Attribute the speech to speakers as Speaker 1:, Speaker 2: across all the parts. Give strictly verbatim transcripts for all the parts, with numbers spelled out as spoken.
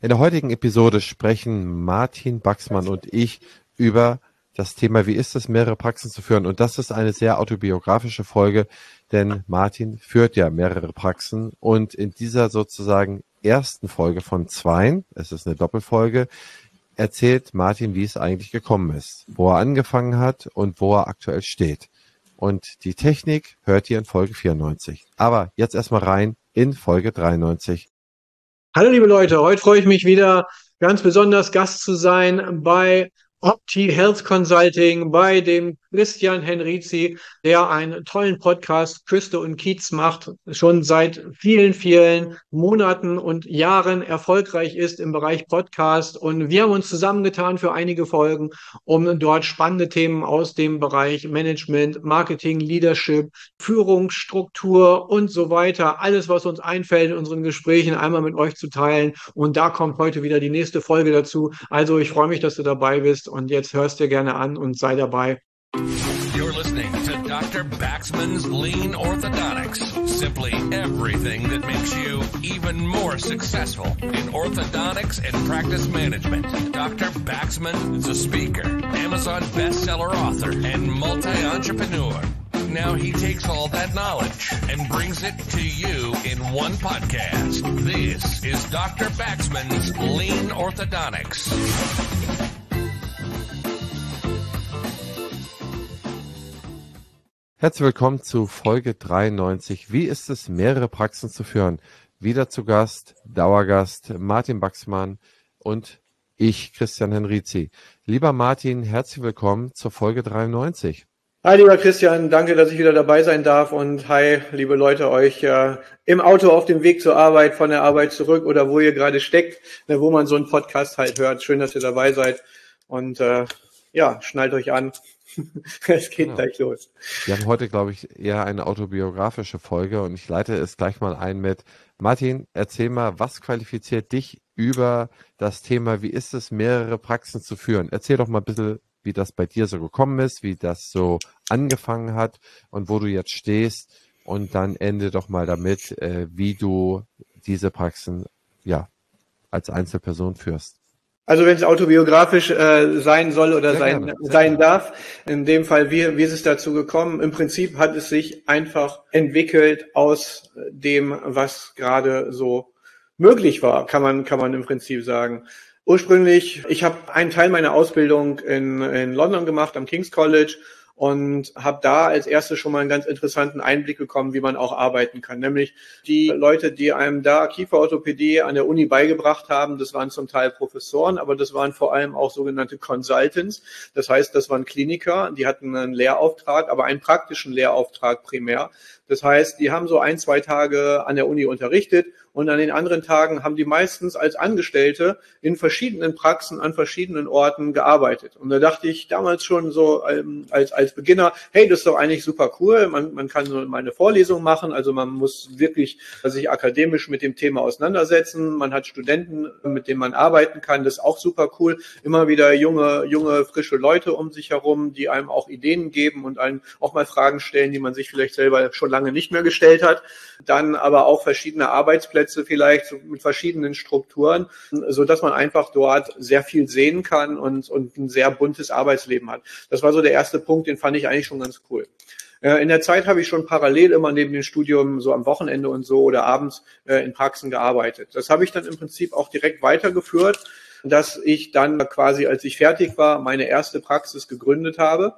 Speaker 1: In der heutigen Episode sprechen Martin Baxmann und ich über das Thema, wie ist es, mehrere Praxen zu führen. Und das ist eine sehr autobiografische Folge, denn Martin führt ja mehrere Praxen. Und in dieser sozusagen ersten Folge von zweien, es ist eine Doppelfolge, erzählt Martin, wie es eigentlich gekommen ist, wo er angefangen hat und wo er aktuell steht. Und die Technik hört ihr in Folge vierundneunzig. Aber jetzt erstmal rein in Folge dreiundneunzig.
Speaker 2: Hallo liebe Leute, heute freue ich mich wieder ganz besonders Gast zu sein bei Opti Health Consulting, bei dem Christian Henrizi, der einen tollen Podcast Küste und Kiez macht, schon seit vielen, vielen Monaten und Jahren erfolgreich ist im Bereich Podcast. Und wir haben uns zusammengetan für einige Folgen, um dort spannende Themen aus dem Bereich Management, Marketing, Leadership, Führungsstruktur und so weiter, alles, was uns einfällt in unseren Gesprächen, einmal mit euch zu teilen. Und da kommt heute wieder die nächste Folge dazu. Also ich freue mich, dass du dabei bist und jetzt hörst dir gerne an und sei dabei.
Speaker 3: You're listening to Doctor Baxman's Lean Orthodontics. Simply everything that makes you even more successful in orthodontics and practice management. Doctor Baxman is a speaker, Amazon bestseller author, and multi-entrepreneur. Now he takes all that knowledge and brings it to you in one podcast. This is Doctor Baxman's Lean Orthodontics.
Speaker 1: Herzlich willkommen zu Folge dreiundneunzig. Wie ist es, mehrere Praxen zu führen? Wieder zu Gast, Dauergast Martin Baxmann und ich, Christian Henrizi. Lieber Martin, herzlich willkommen zur Folge dreiundneunzig.
Speaker 2: Hi lieber Christian, danke, dass ich wieder dabei sein darf und hi liebe Leute, euch äh, im Auto auf dem Weg zur Arbeit, von der Arbeit zurück oder wo ihr gerade steckt, ne, wo man so einen Podcast halt hört. Schön, dass ihr dabei seid und äh, ja, schnallt euch an. Es geht genau. Gleich los.
Speaker 1: Wir haben heute, glaube ich, eher eine autobiografische Folge und ich leite es gleich mal ein mit Martin, erzähl mal, was qualifiziert dich über das Thema, wie ist es, mehrere Praxen zu führen? Erzähl doch mal ein bisschen, wie das bei dir so gekommen ist, wie das so angefangen hat und wo du jetzt stehst und dann ende doch mal damit, äh, wie du diese Praxen ja als Einzelperson führst.
Speaker 2: Also wenn es autobiografisch äh, sein soll oder
Speaker 1: sehr
Speaker 2: sein
Speaker 1: gerne,
Speaker 2: sein
Speaker 1: gerne.
Speaker 2: darf, in dem Fall, wie, wie ist es dazu gekommen? Im Prinzip hat es sich einfach entwickelt aus dem, was gerade so möglich war, kann man kann man im Prinzip sagen. Ursprünglich, ich habe einen Teil meiner Ausbildung in, in London gemacht, am King's College, und habe da als erstes schon mal einen ganz interessanten Einblick bekommen, wie man auch arbeiten kann. Nämlich die Leute, die einem da Kieferorthopädie an der Uni beigebracht haben, das waren zum Teil Professoren, aber das waren vor allem auch sogenannte Consultants. Das heißt, das waren Kliniker, die hatten einen Lehrauftrag, aber einen praktischen Lehrauftrag primär. Das heißt, die haben so ein, zwei Tage an der Uni unterrichtet und an den anderen Tagen haben die meistens als Angestellte in verschiedenen Praxen an verschiedenen Orten gearbeitet. Und da dachte ich damals schon so ähm, als als Beginner, hey, das ist doch eigentlich super cool. Man man kann so mal eine Vorlesung machen, also man muss wirklich sich akademisch mit dem Thema auseinandersetzen. Man hat Studenten, mit denen man arbeiten kann, das ist auch super cool. Immer wieder junge junge frische Leute um sich herum, die einem auch Ideen geben und einem auch mal Fragen stellen, die man sich vielleicht selber schon lange nicht mehr gestellt hat. Dann aber auch verschiedene Arbeitsplätze vielleicht so mit verschiedenen Strukturen, so dass man einfach dort sehr viel sehen kann und, und ein sehr buntes Arbeitsleben hat. Das war so der erste Punkt, den fand ich eigentlich schon ganz cool. In der Zeit habe ich schon parallel immer neben dem Studium so am Wochenende und so oder abends in Praxen gearbeitet. Das habe ich dann im Prinzip auch direkt weitergeführt, dass ich dann quasi, als ich fertig war, meine erste Praxis gegründet habe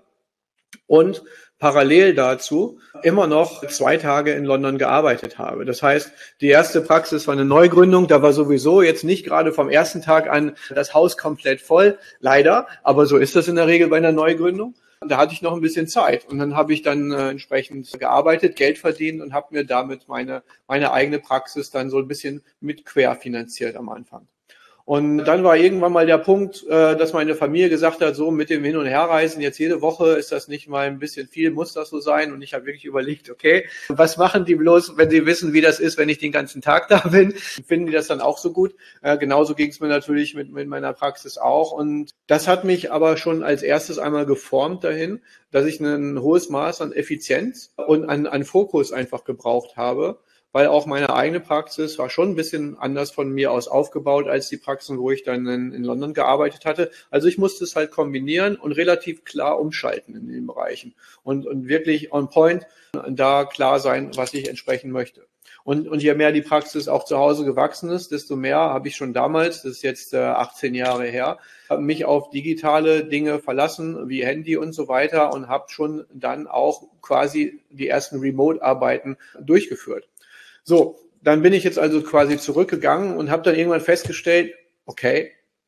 Speaker 2: und parallel dazu immer noch zwei Tage in London gearbeitet habe. Das heißt, die erste Praxis war eine Neugründung, da war sowieso jetzt nicht gerade vom ersten Tag an das Haus komplett voll, leider, aber so ist das in der Regel bei einer Neugründung. Da hatte ich noch ein bisschen Zeit und dann habe ich dann äh, entsprechend gearbeitet, Geld verdient und habe mir damit meine meine eigene Praxis dann so ein bisschen mit querfinanziert am Anfang. Und dann war irgendwann mal der Punkt, dass meine Familie gesagt hat, so mit dem Hin- und Herreisen jetzt jede Woche, ist das nicht mal ein bisschen viel, muss das so sein? Und ich habe wirklich überlegt, okay, was machen die bloß, wenn sie wissen, wie das ist, wenn ich den ganzen Tag da bin? Finden die das dann auch so gut? Äh, genauso ging es mir natürlich mit, mit meiner Praxis auch. Und das hat mich aber schon als erstes einmal geformt dahin, dass ich ein hohes Maß an Effizienz und an, an Fokus einfach gebraucht habe. weil auch meine eigene Praxis war schon ein bisschen anders von mir aus aufgebaut als die Praxen, wo ich dann in, in London gearbeitet hatte. Also ich musste es halt kombinieren und relativ klar umschalten in den Bereichen und, und wirklich on point da klar sein, was ich entsprechen möchte. Und, und je mehr die Praxis auch zu Hause gewachsen ist, desto mehr habe ich schon damals, das ist jetzt äh, achtzehn Jahre her, mich auf digitale Dinge verlassen, wie Handy und so weiter und habe schon dann auch quasi die ersten Remote-Arbeiten durchgeführt. So, dann bin ich jetzt also quasi zurückgegangen und habe dann irgendwann festgestellt, okay,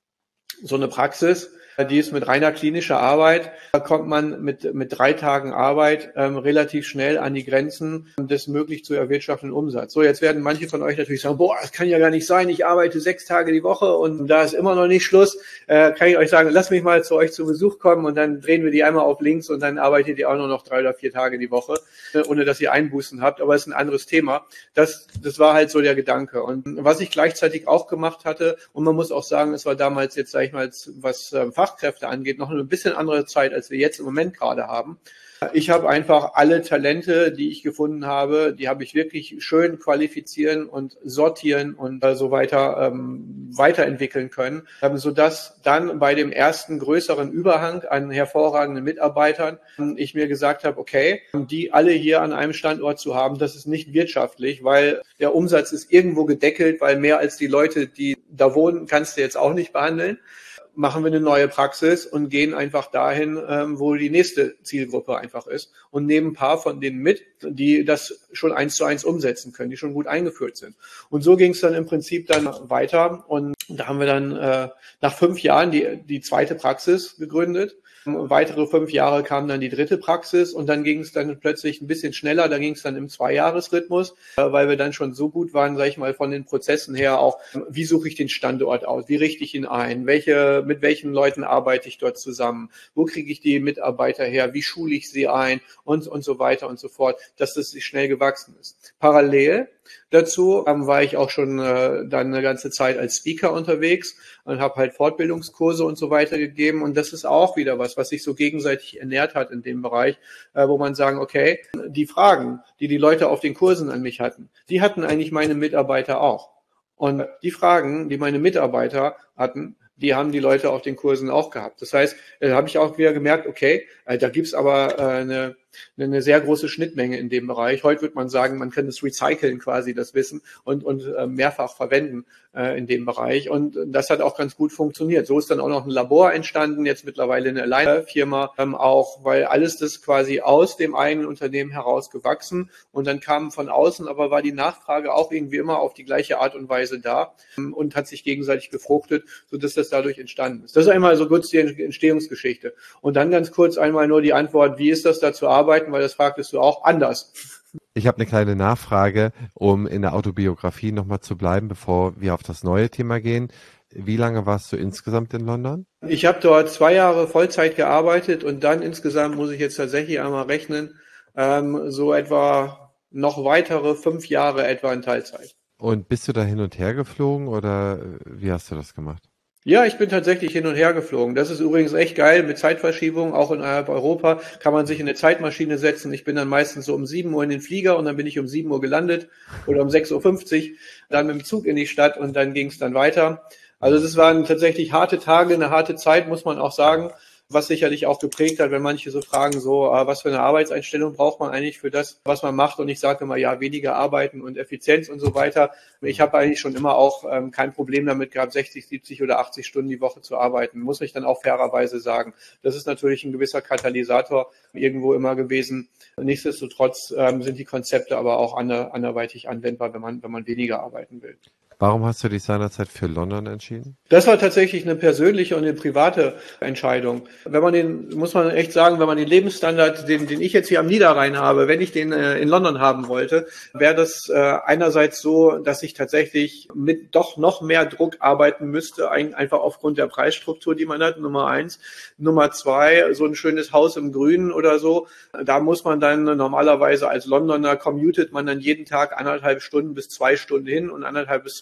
Speaker 2: so eine Praxis, die ist mit reiner klinischer Arbeit, da kommt man mit mit drei Tagen Arbeit ähm, relativ schnell an die Grenzen des möglich zu erwirtschaftenden Umsatz. So, jetzt werden manche von euch natürlich sagen, boah, das kann ja gar nicht sein, ich arbeite sechs Tage die Woche und da ist immer noch nicht Schluss. Äh, kann ich euch sagen, lasst mich mal zu euch zu Besuch kommen und dann drehen wir die einmal auf links und dann arbeitet ihr auch nur noch drei oder vier Tage die Woche, äh, ohne dass ihr Einbußen habt. Aber es ist ein anderes Thema. Das, das war halt so der Gedanke. Und was ich gleichzeitig auch gemacht hatte, und man muss auch sagen, es war damals jetzt, sage ich mal, was äh, Fachkräfte angeht, noch eine bisschen andere Zeit, als wir jetzt im Moment gerade haben. Ich habe einfach alle Talente, die ich gefunden habe, die habe ich wirklich schön qualifizieren und sortieren und äh, so weiter ähm, weiterentwickeln können, ähm, sodass dann bei dem ersten größeren Überhang an hervorragenden Mitarbeitern ähm, ich mir gesagt habe, okay, die alle hier an einem Standort zu haben, das ist nicht wirtschaftlich, weil der Umsatz ist irgendwo gedeckelt, weil mehr als die Leute, die da wohnen, kannst du jetzt auch nicht behandeln. Machen wir eine neue Praxis und gehen einfach dahin, ähm, wo die nächste Zielgruppe einfach ist und nehmen ein paar von denen mit, die das schon eins zu eins umsetzen können, die schon gut eingeführt sind. Und so ging es dann im Prinzip dann weiter und da haben wir dann äh, nach fünf Jahren die, die zweite Praxis gegründet. Weitere fünf Jahre kam dann die dritte Praxis und dann ging es dann plötzlich ein bisschen schneller, da ging es dann im Zweijahresrhythmus, weil wir dann schon so gut waren, sage ich mal, von den Prozessen her auch, wie suche ich den Standort aus, wie richte ich ihn ein, welche, mit welchen Leuten arbeite ich dort zusammen, wo kriege ich die Mitarbeiter her, wie schule ich sie ein und, und so weiter und so fort, dass das schnell gewachsen ist. Parallel dazu ähm, war ich auch schon äh, dann eine ganze Zeit als Speaker unterwegs und habe halt Fortbildungskurse und so weiter gegeben und das ist auch wieder was, was sich so gegenseitig ernährt hat in dem Bereich, äh, wo man sagen, okay, die Fragen, die die Leute auf den Kursen an mich hatten, die hatten eigentlich meine Mitarbeiter auch. Und die Fragen, die meine Mitarbeiter hatten, die haben die Leute auf den Kursen auch gehabt. Das heißt, da habe ich auch wieder gemerkt, okay, äh, da gibt's aber äh, eine eine sehr große Schnittmenge in dem Bereich. Heute wird man sagen, man kann es recyceln quasi, das Wissen, und, und äh, mehrfach verwenden äh, in dem Bereich. Und das hat auch ganz gut funktioniert. So ist dann auch noch ein Labor entstanden, jetzt mittlerweile eine Leiterfirma, ähm, auch, weil alles das quasi aus dem eigenen Unternehmen heraus gewachsen. Und dann kam von außen, aber war die Nachfrage auch irgendwie immer auf die gleiche Art und Weise da ähm, und hat sich gegenseitig befruchtet, sodass das dadurch entstanden ist. Das ist einmal so kurz die Entstehungsgeschichte. Und dann ganz kurz einmal nur die Antwort, wie ist das da zu arbeiten? Weil das fragtest du auch anders.
Speaker 1: Ich habe eine kleine Nachfrage, um in der Autobiografie nochmal zu bleiben, bevor wir auf das neue Thema gehen. Wie lange warst du insgesamt in London?
Speaker 2: Ich habe dort zwei Jahre Vollzeit gearbeitet und dann insgesamt muss ich jetzt tatsächlich einmal rechnen, ähm, so etwa noch weitere fünf Jahre etwa in Teilzeit.
Speaker 1: Und bist du da hin und her geflogen oder wie hast du das gemacht?
Speaker 2: Ja, ich bin tatsächlich hin und her geflogen. Das ist übrigens echt geil mit Zeitverschiebung. Auch innerhalb Europa kann man sich in eine Zeitmaschine setzen. Ich bin dann meistens so um sieben Uhr in den Flieger und dann bin ich um sieben Uhr gelandet oder um sechs Uhr fünfzig, dann mit dem Zug in die Stadt und dann ging es dann weiter. Also das waren tatsächlich harte Tage, eine harte Zeit, muss man auch sagen, was sicherlich auch geprägt hat, wenn manche so fragen, so, äh, was für eine Arbeitseinstellung braucht man eigentlich für das, was man macht? Und ich sage immer, ja, weniger arbeiten und Effizienz und so weiter. Ich habe eigentlich schon immer auch ähm, kein Problem damit gehabt, sechzig, siebzig oder achtzig Stunden die Woche zu arbeiten, muss ich dann auch fairerweise sagen. Das ist natürlich ein gewisser Katalysator irgendwo immer gewesen. Nichtsdestotrotz ähm, sind die Konzepte aber auch ander, anderweitig anwendbar, wenn man, wenn man weniger arbeiten will.
Speaker 1: Warum hast du dich seinerzeit für London entschieden?
Speaker 2: Das war tatsächlich eine persönliche und eine private Entscheidung. Wenn man den, muss man echt sagen, wenn man den Lebensstandard, den, den ich jetzt hier am Niederrhein habe, wenn ich den äh, in London haben wollte, wäre das äh, einerseits so, dass ich tatsächlich mit doch noch mehr Druck arbeiten müsste, ein, einfach aufgrund der Preisstruktur, die man hat, Nummer eins. Nummer zwei, so ein schönes Haus im Grünen oder so, da muss man dann normalerweise als Londoner commutet man dann jeden Tag anderthalb Stunden bis zwei Stunden hin und anderthalb bis zwei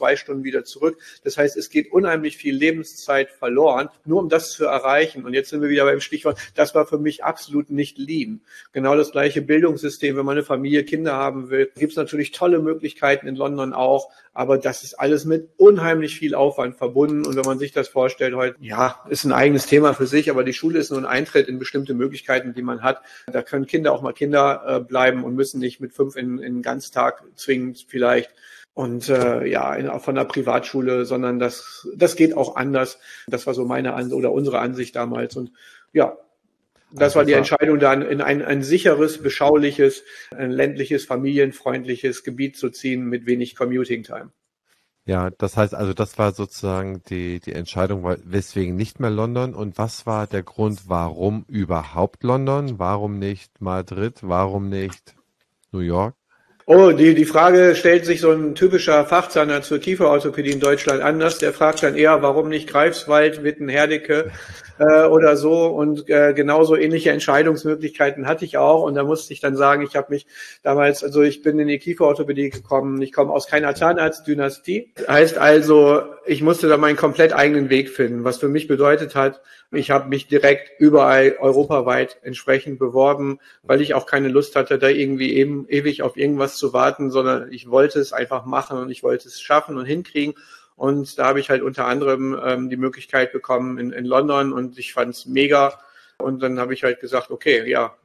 Speaker 2: zwei Stunden wieder zurück. Das heißt, es geht unheimlich viel Lebenszeit verloren, nur um das zu erreichen. Und jetzt sind wir wieder beim Stichwort, das war für mich absolut nicht lean. Genau das gleiche Bildungssystem, wenn man eine Familie, Kinder haben will, gibt es natürlich tolle Möglichkeiten in London auch, aber das ist alles mit unheimlich viel Aufwand verbunden. Und wenn man sich das vorstellt heute, ja, ist ein eigenes Thema für sich, aber die Schule ist nur ein Eintritt in bestimmte Möglichkeiten, die man hat. Da können Kinder auch mal Kinder äh, bleiben und müssen nicht mit fünf in, in den Ganztag zwingend vielleicht. Und äh, ja, in, von der Privatschule, sondern das das geht auch anders. Das war so meine Ansicht oder unsere Ansicht damals. Und ja, das war die Entscheidung, dann in ein, ein sicheres, beschauliches, ein ländliches, familienfreundliches Gebiet zu ziehen mit wenig Commuting-Time.
Speaker 1: Ja, das heißt also, das war sozusagen die, die Entscheidung, weswegen nicht mehr London. Und was war der Grund, warum überhaupt London? Warum nicht Madrid? Warum nicht New York?
Speaker 2: Oh, die, die Frage stellt sich so ein typischer Fachzahnarzt zur Kieferorthopädie in Deutschland anders. Der fragt dann eher, warum nicht Greifswald, Witten, Herdecke äh, oder so. Und äh, genauso ähnliche Entscheidungsmöglichkeiten hatte ich auch. Und da musste ich dann sagen, ich habe mich damals, also ich bin in die Kieferorthopädie gekommen. Ich komme aus keiner Zahnarztdynastie. Heißt also, ich musste da meinen komplett eigenen Weg finden, was für mich bedeutet hat, ich habe mich direkt überall europaweit entsprechend beworben, weil ich auch keine Lust hatte, da irgendwie eben ewig auf irgendwas zu warten, sondern ich wollte es einfach machen und ich wollte es schaffen und hinkriegen. Und da habe ich halt unter anderem ähm, die Möglichkeit bekommen in, in London und ich fand es mega. Und dann habe ich halt gesagt, okay, ja,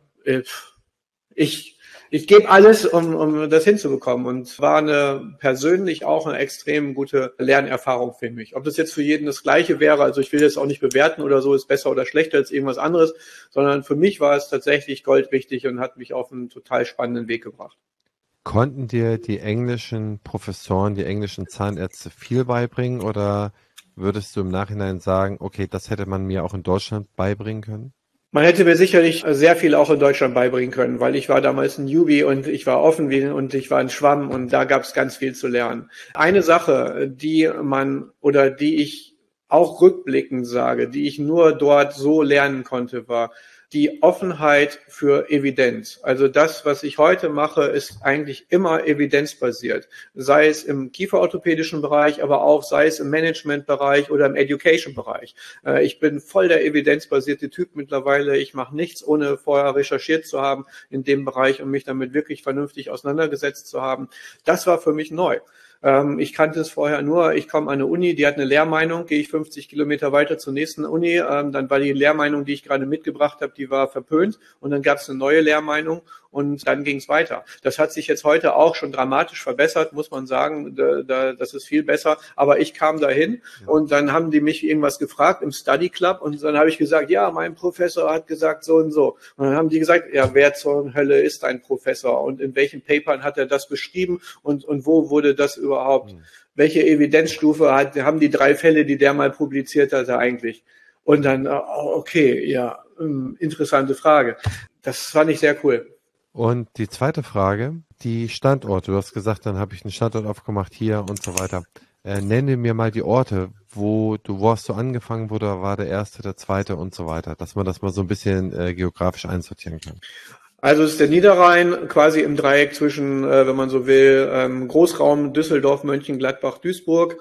Speaker 2: ich ich gebe alles, um, um das hinzubekommen. Und war eine persönlich auch eine extrem gute Lernerfahrung für mich. Ob das jetzt für jeden das Gleiche wäre, also ich will das auch nicht bewerten oder so, ist besser oder schlechter als irgendwas anderes, sondern für mich war es tatsächlich goldrichtig und hat mich auf einen total spannenden Weg gebracht.
Speaker 1: Konnten dir die englischen Professoren, die englischen Zahnärzte viel beibringen oder würdest du im Nachhinein sagen, okay, das hätte man mir auch in Deutschland beibringen können?
Speaker 2: Man hätte mir sicherlich sehr viel auch in Deutschland beibringen können, weil ich war damals ein Newbie und ich war offen wie und ich war ein Schwamm und da gab es ganz viel zu lernen. Eine Sache, die man oder die ich auch rückblickend sage, die ich nur dort so lernen konnte, war die Offenheit für Evidenz. Also das, was ich heute mache, ist eigentlich immer evidenzbasiert. Sei es im kieferorthopädischen Bereich, aber auch sei es im Managementbereich oder im Education-Bereich. Ich bin voll der evidenzbasierte Typ mittlerweile. Ich mache nichts, ohne vorher recherchiert zu haben in dem Bereich und mich damit wirklich vernünftig auseinandergesetzt zu haben. Das war für mich neu. Ich kannte es vorher nur, ich komme an eine Uni, die hat eine Lehrmeinung, gehe ich fünfzig Kilometer weiter zur nächsten Uni, dann war die Lehrmeinung, die ich gerade mitgebracht habe, die war verpönt und dann gab es eine neue Lehrmeinung und dann ging es weiter. Das hat sich jetzt heute auch schon dramatisch verbessert, muss man sagen, da, da, das ist viel besser, aber ich kam dahin und dann haben die mich irgendwas gefragt im Study Club und dann habe ich gesagt, ja, mein Professor hat gesagt so und so. Und dann haben die gesagt, ja, wer zur Hölle ist dein Professor und in welchen Papern hat er das beschrieben und, und wo wurde das überhaupt, mhm. welche Evidenzstufe hat, haben die drei Fälle, die der mal publiziert hatte eigentlich? Und dann, okay, ja, interessante Frage. Das fand ich sehr cool.
Speaker 1: Und die zweite Frage, die Standorte. Du hast gesagt, dann habe ich einen Standort aufgemacht hier und so weiter. Äh, nenne mir mal die Orte, wo du, wo hast du angefangen, wo da war der erste, der zweite und so weiter, dass man das mal so ein bisschen äh, geografisch einsortieren kann.
Speaker 2: Also es ist der Niederrhein, quasi im Dreieck zwischen, äh, wenn man so will, ähm, Großraum Düsseldorf, Mönchengladbach, Duisburg.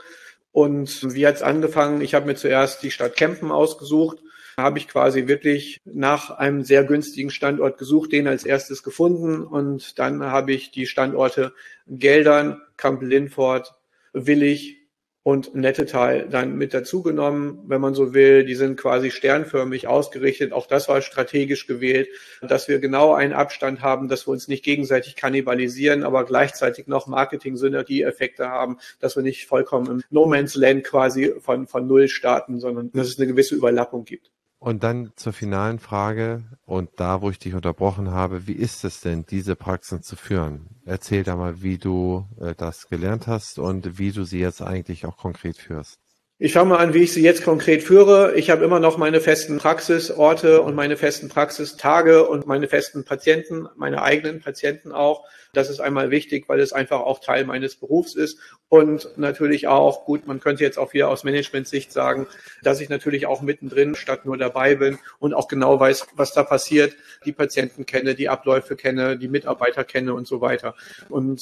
Speaker 2: Und wie hat's angefangen? Ich habe mir zuerst die Stadt Kempen ausgesucht. Da habe ich quasi wirklich nach einem sehr günstigen Standort gesucht, den als erstes gefunden. Und dann habe ich die Standorte Geldern, Kamp-Lindfort, Willich und Nettetal dann mit dazugenommen, wenn man so will. Die sind quasi sternförmig ausgerichtet. Auch das war strategisch gewählt, dass wir genau einen Abstand haben, dass wir uns nicht gegenseitig kannibalisieren, aber gleichzeitig noch Marketing-Synergie-Effekte haben, dass wir nicht vollkommen im No-Man's-Land quasi von, von Null starten, sondern dass es eine gewisse Überlappung gibt.
Speaker 1: Und dann zur finalen Frage und da, wo ich dich unterbrochen habe, wie ist es denn, diese Praxen zu führen? Erzähl da mal, wie du äh, das gelernt hast und wie du sie jetzt eigentlich auch konkret führst.
Speaker 2: Ich schaue mal an, wie ich sie jetzt konkret führe. Ich habe immer noch meine festen Praxisorte und meine festen Praxistage und meine festen Patienten, meine eigenen Patienten auch. Das ist einmal wichtig, weil es einfach auch Teil meines Berufs ist. Und natürlich auch, gut, man könnte jetzt auch wieder aus Management-Sicht sagen, dass ich natürlich auch mittendrin statt nur dabei bin und auch genau weiß, was da passiert, die Patienten kenne, die Abläufe kenne, die Mitarbeiter kenne und so weiter. Und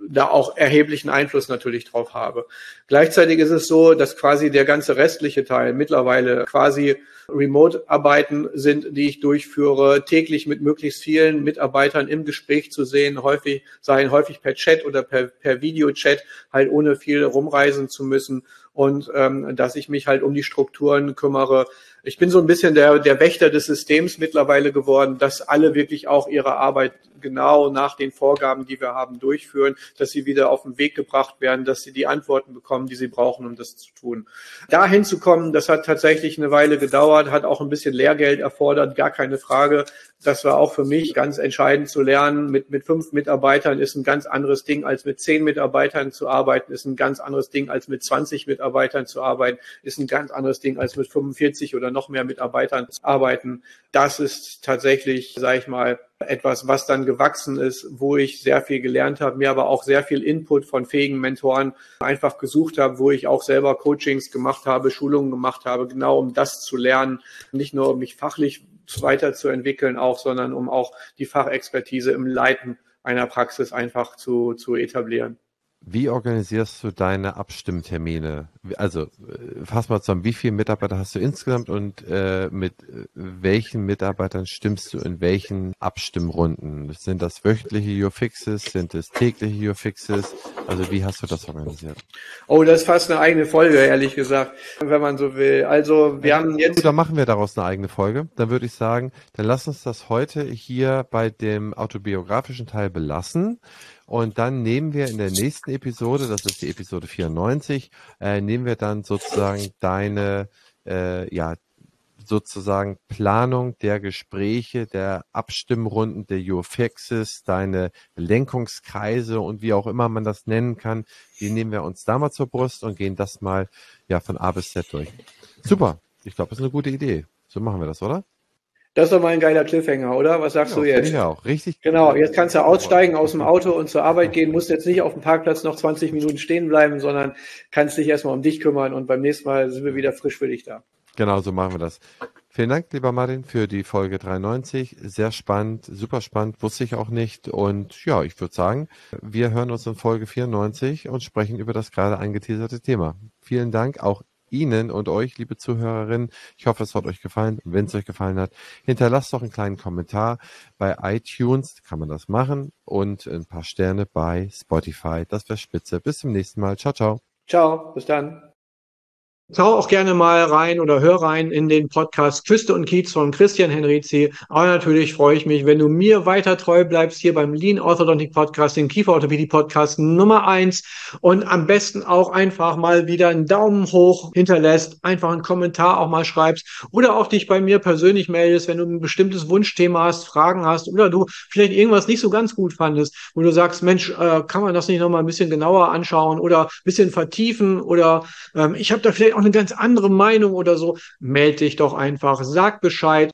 Speaker 2: da auch erheblichen Einfluss natürlich drauf habe. Gleichzeitig ist es so, dass quasi der ganze restliche Teil mittlerweile quasi Remote-Arbeiten sind, die ich durchführe, täglich mit möglichst vielen Mitarbeitern im Gespräch zu sehen, häufig, seien häufig per Chat oder per, per Videochat, halt ohne viel rumreisen zu müssen und ähm, dass ich mich halt um die Strukturen kümmere. Ich bin so ein bisschen der, der Wächter des Systems mittlerweile geworden, dass alle wirklich auch ihre Arbeit genau nach den Vorgaben, die wir haben, durchführen, dass sie wieder auf den Weg gebracht werden, dass sie die Antworten bekommen, die sie brauchen, um das zu tun. Dahin zu kommen, das hat tatsächlich eine Weile gedauert, hat auch ein bisschen Lehrgeld erfordert, gar keine Frage. Das war auch für mich ganz entscheidend zu lernen. Mit, mit fünf Mitarbeitern ist ein ganz anderes Ding, als mit zehn Mitarbeitern zu arbeiten, ist ein ganz anderes Ding, als mit zwanzig Mitarbeitern zu arbeiten, ist ein ganz anderes Ding, als mit fünfundvierzig oder noch mehr Mitarbeitern zu arbeiten. Das ist tatsächlich, sage ich mal, etwas, was dann gewachsen ist, wo ich sehr viel gelernt habe, mir aber auch sehr viel Input von fähigen Mentoren einfach gesucht habe, wo ich auch selber Coachings gemacht habe, Schulungen gemacht habe, genau um das zu lernen, nicht nur um mich fachlich weiterzuentwickeln auch, sondern um auch die Fachexpertise im Leiten einer Praxis einfach zu, zu etablieren.
Speaker 1: Wie organisierst du deine Abstimmtermine? Also fass mal zusammen, wie viele Mitarbeiter hast du insgesamt und äh, mit welchen Mitarbeitern stimmst du in welchen Abstimmrunden? Sind das wöchentliche Your Fixes? Sind es tägliche Your Fixes? Also wie hast du das organisiert?
Speaker 2: Oh, das ist fast eine eigene Folge, ehrlich gesagt, wenn man so will. Also wir ja, haben jetzt...
Speaker 1: Dann machen wir daraus eine eigene Folge. Dann würde ich sagen, dann lass uns das heute hier bei dem autobiografischen Teil belassen. Und dann nehmen wir in der nächsten Episode, das ist die Episode vierundneunzig, äh, nehmen wir dann sozusagen deine, äh, ja, sozusagen Planung der Gespräche, der Abstimmrunden, der Your Fixes, deine Lenkungskreise und wie auch immer man das nennen kann, die nehmen wir uns da mal zur Brust und gehen das mal ja von A bis Z durch. Super, ich glaube, das ist eine gute Idee. So machen wir das, oder?
Speaker 2: Das ist doch mal ein geiler Cliffhanger, oder? Was sagst
Speaker 1: ja,
Speaker 2: du jetzt?
Speaker 1: Ja, auch richtig.
Speaker 2: Genau, jetzt kannst du aussteigen aus dem Auto und zur Arbeit gehen, musst jetzt nicht auf dem Parkplatz noch zwanzig Minuten stehen bleiben, sondern kannst dich erstmal um dich kümmern und beim nächsten Mal sind wir wieder frisch für dich da.
Speaker 1: Genau, so machen wir das. Vielen Dank, lieber Martin, für die Folge dreiundneunzig. Sehr spannend, super spannend, wusste ich auch nicht. Und ja, ich würde sagen, wir hören uns in Folge vierundneunzig und sprechen über das gerade angeteaserte Thema. Vielen Dank auch Ihnen und euch, liebe Zuhörerinnen. Ich hoffe, es hat euch gefallen. Wenn es euch gefallen hat, hinterlasst doch einen kleinen Kommentar. Bei iTunes kann man das machen und ein paar Sterne bei Spotify. Das wäre spitze. Bis zum nächsten Mal. Ciao, ciao.
Speaker 2: Ciao, bis dann. Schau auch gerne mal rein oder hör rein in den Podcast Küste und Kiez von Christian Henrizi. Aber natürlich freue ich mich, wenn du mir weiter treu bleibst hier beim Lean Orthodontic Podcast, den Kieferorthopädie Podcast Nummer eins und am besten auch einfach mal wieder einen Daumen hoch hinterlässt, einfach einen Kommentar auch mal schreibst oder auch dich bei mir persönlich meldest, wenn du ein bestimmtes Wunschthema hast, Fragen hast oder du vielleicht irgendwas nicht so ganz gut fandest, wo du sagst, Mensch, äh, kann man das nicht nochmal ein bisschen genauer anschauen oder ein bisschen vertiefen oder ähm, ich habe da vielleicht auch eine ganz andere Meinung oder so, melde dich doch einfach, sag Bescheid.